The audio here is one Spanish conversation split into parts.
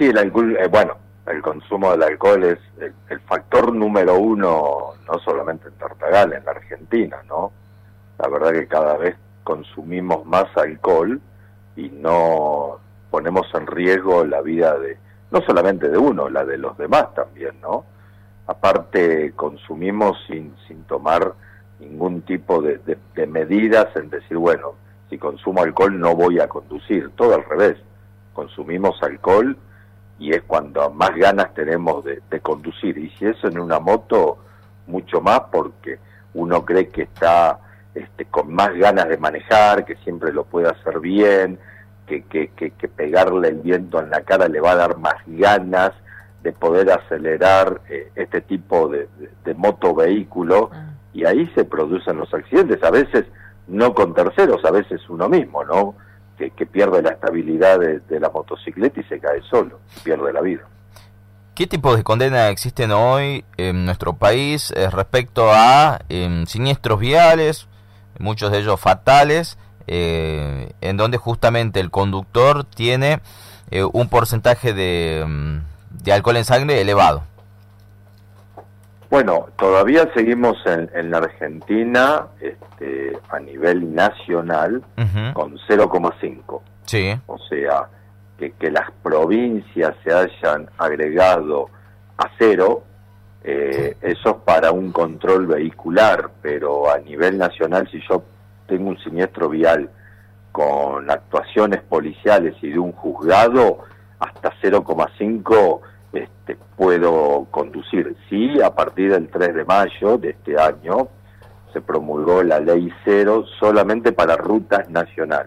Sí, el alcohol, bueno, el consumo del alcohol es el factor número uno, no solamente en Tartagal, en la Argentina, ¿no? La verdad que cada vez consumimos más alcohol y no ponemos en riesgo la vida no solamente de uno, la de los demás también, ¿no? Aparte, consumimos sin tomar ningún tipo de medidas en decir, bueno, si consumo alcohol no voy a conducir, todo al revés. Consumimos alcohol y es cuando más ganas tenemos de conducir, y si eso en una moto, mucho más, porque uno cree que está con más ganas de manejar, que siempre lo puede hacer bien, que pegarle el viento en la cara le va a dar más ganas de poder acelerar este tipo de motovehículo, y ahí se producen los accidentes, a veces no con terceros, a veces uno mismo, ¿no? Que pierde la estabilidad de la motocicleta y se cae solo, pierde la vida. ¿Qué tipos de condenas existen hoy en nuestro país respecto a siniestros viales, muchos de ellos fatales, en donde justamente el conductor tiene un porcentaje de alcohol en sangre elevado? Bueno, todavía seguimos en la Argentina a nivel nacional con 0,5. Sí. O sea, que las provincias se hayan agregado a 0, eso es para un control vehicular, pero a nivel nacional, si yo tengo un siniestro vial con actuaciones policiales y de un juzgado, hasta 0,5 puedo conducir. Sí, a partir del 3 de mayo de este año se promulgó la ley 0 solamente para rutas nacionales.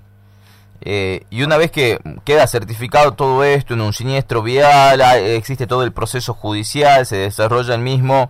Y una vez que queda certificado todo esto en un siniestro vial, existe todo el proceso judicial, se desarrolla el mismo,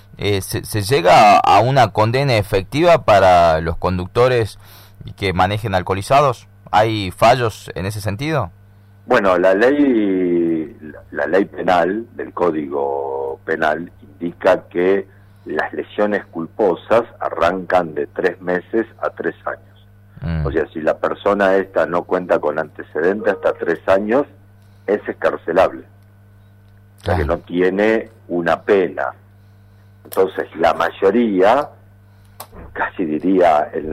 ¿se llega a una condena efectiva para los conductores que manejen alcoholizados? ¿Hay fallos en ese sentido? Bueno, la ley penal del Código Penal indica que las lesiones culposas arrancan de 3 meses a 3 años. O sea, si la persona esta no cuenta con antecedentes hasta 3 años, es excarcelable. O sea, que no tiene una pena. Entonces, la mayoría, casi diría el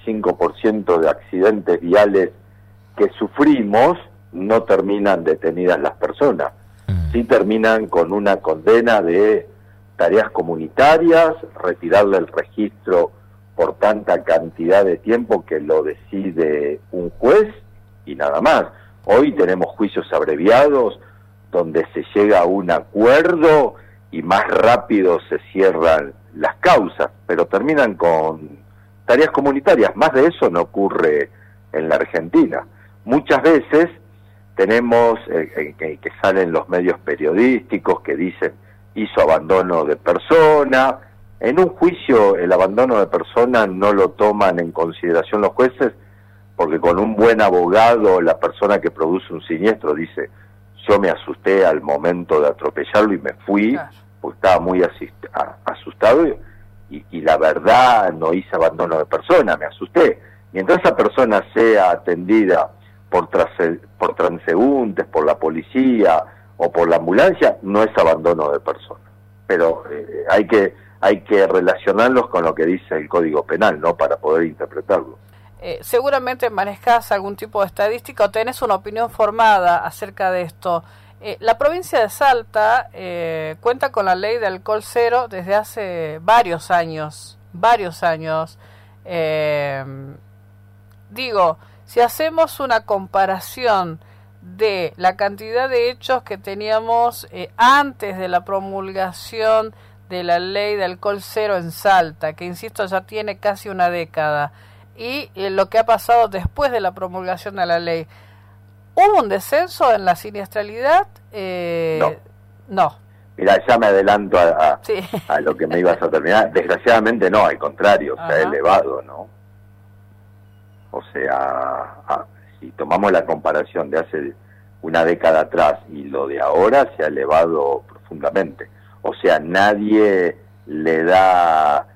95% de accidentes viales que sufrimos, no terminan detenidas las personas. Sí terminan con una condena de tareas comunitarias, retirarle el registro por tanta cantidad de tiempo que lo decide un juez y nada más. Hoy tenemos juicios abreviados donde se llega a un acuerdo y más rápido se cierran las causas, pero terminan con tareas comunitarias. Más de eso no ocurre en la Argentina. Muchas veces tenemos que salen los medios periodísticos que dicen hizo abandono de persona. En un juicio el abandono de persona no lo toman en consideración los jueces, porque con un buen abogado la persona que produce un siniestro dice, yo me asusté al momento de atropellarlo y me fui, porque estaba muy asustado y la verdad no hice abandono de persona, me asusté. Mientras esa persona sea atendida por transeúntes, por la policía o por la ambulancia, no es abandono de persona. Pero hay que relacionarlos con lo que dice el Código Penal, ¿no? Para poder interpretarlo. Seguramente manejas algún tipo de estadística o tenés una opinión formada acerca de esto. La provincia de Salta cuenta con la ley de alcohol cero desde hace varios años. Digo, si hacemos una comparación de la cantidad de hechos que teníamos antes de la promulgación de la ley de alcohol cero en Salta, que insisto ya tiene casi una década, y lo que ha pasado después de la promulgación de la ley, ¿hubo un descenso en la siniestralidad? No. Mira, ya me adelanto a lo que me ibas a terminar. Desgraciadamente no, al contrario, se ha elevado, ¿no? O sea, si tomamos la comparación de hace una década atrás y lo de ahora, se ha elevado profundamente. O sea, nadie le da,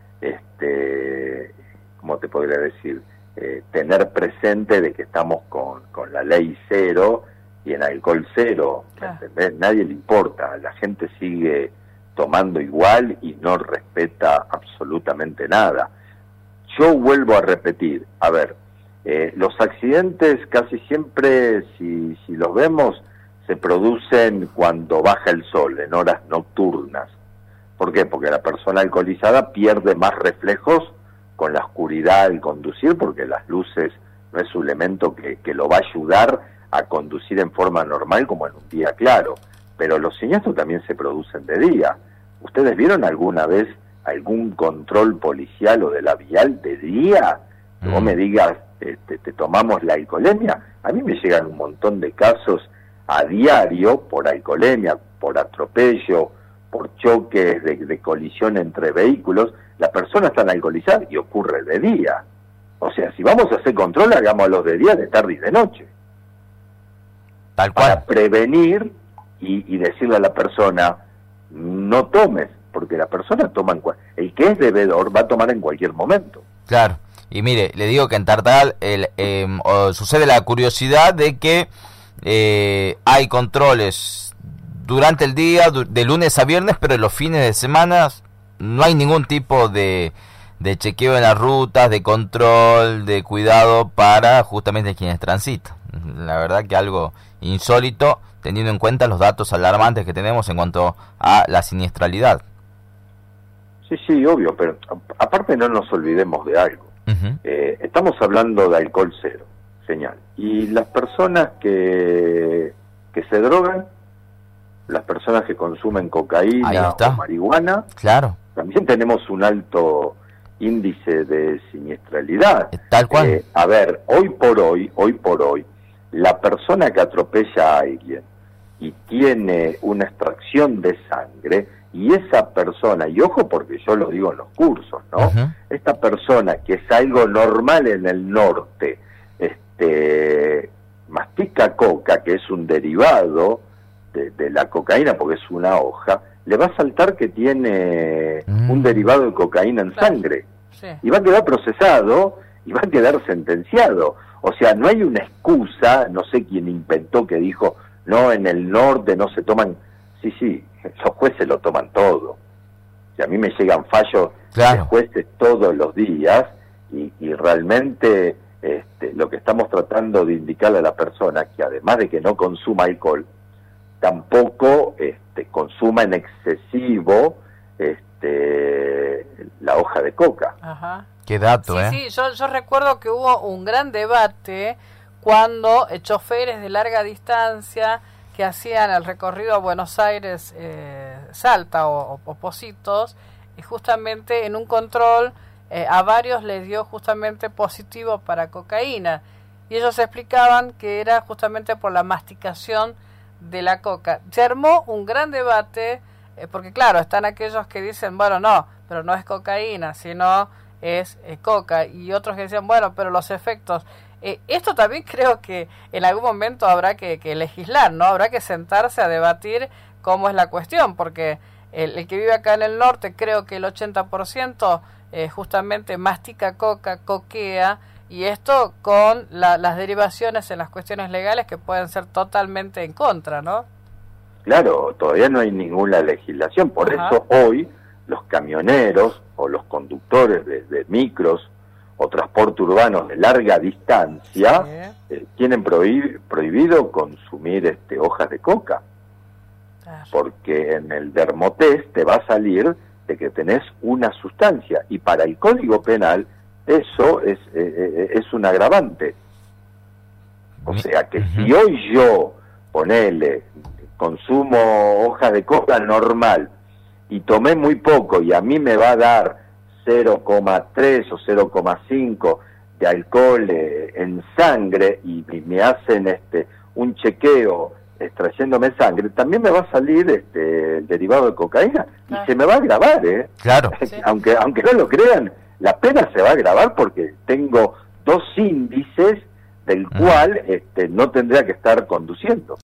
¿cómo te podría decir? Tener presente de que estamos con la ley cero y en alcohol cero, ¿entendés? Nadie le importa, la gente sigue tomando igual y no respeta absolutamente nada. Yo vuelvo a repetir, a ver, los accidentes casi siempre, si los vemos, se producen cuando baja el sol, en horas nocturnas. ¿Por qué? Porque la persona alcoholizada pierde más reflejos con la oscuridad al conducir, porque las luces no es un elemento que lo va a ayudar a conducir en forma normal como en un día claro. Pero los siniestros también se producen de día. ¿Ustedes vieron alguna vez algún control policial o de la vial de día? Que vos me digas, te tomamos la alcoholemia. A mí me llegan un montón de casos a diario por alcoholemia, por atropello, por choques de colisión entre vehículos. La persona está alcoholizada y ocurre de día. O sea, si vamos a hacer control, hagámoslo de día, de tarde y de noche. Tal cual. Para prevenir y decirle a la persona, no tomes, porque la persona toma el que es bebedor va a tomar en cualquier momento. Claro, y mire, le digo que en Tartagal sucede la curiosidad de que hay controles durante el día, de lunes a viernes, pero en los fines de semana no hay ningún tipo de chequeo en las rutas, de control, de cuidado para justamente quienes transitan. La verdad que algo insólito, teniendo en cuenta los datos alarmantes que tenemos en cuanto a la siniestralidad. Sí, obvio, pero aparte no nos olvidemos de algo. Estamos hablando de alcohol cero, señal. Y las personas que se drogan, las personas que consumen cocaína o marihuana, claro, también tenemos un alto índice de siniestralidad. Tal cual. A ver, hoy por hoy, la persona que atropella a alguien y tiene una extracción de sangre, y esa persona, y ojo porque yo lo digo en los cursos, ¿no? Esta persona que es algo normal en el norte, mastica coca, que es un derivado de la cocaína porque es una hoja, le va a saltar que tiene un derivado de cocaína en sangre. Sí. Y va a quedar procesado y va a quedar sentenciado. O sea, no hay una excusa, no sé quién inventó que dijo, no, en el norte no se toman. Sí, los jueces lo toman todo. Y a mí me llegan fallos de jueces todos los días y realmente lo que estamos tratando de indicarle a la persona, que además de que no consuma alcohol, tampoco consuma en excesivo la hoja de coca. Ajá. Qué dato, Sí, yo recuerdo que hubo un gran debate cuando choferes de larga distancia que hacían el recorrido a Buenos Aires, Salta o Positos, y justamente en un control a varios les dio justamente positivo para cocaína, y ellos explicaban que era justamente por la masticación de la coca. Se armó un gran debate, porque claro, están aquellos que dicen, bueno, no, pero no es cocaína, sino es coca, y otros que decían, bueno, pero los efectos. Esto también creo que en algún momento habrá que legislar, ¿no? Habrá que sentarse a debatir cómo es la cuestión, porque el que vive acá en el norte, creo que el 80% justamente mastica coca, coquea, y esto con las derivaciones en las cuestiones legales que pueden ser totalmente en contra, ¿no? Claro, todavía no hay ninguna legislación, por eso hoy los camioneros o los conductores de micros o transporte urbanos de larga distancia tienen prohibido consumir hojas de coca, porque en el dermotest te va a salir de que tenés una sustancia, y para el Código Penal eso es un agravante. O sea que si hoy yo, consumo hojas de coca normal y tomé muy poco y a mí me va a dar 0,3 o 0,5 de alcohol en sangre y me hacen un chequeo extrayéndome sangre, también me va a salir el derivado de cocaína y se me va a agravar, Claro. aunque no lo crean, la pena se va a agravar porque tengo 2 índices del cual no tendría que estar conduciendo.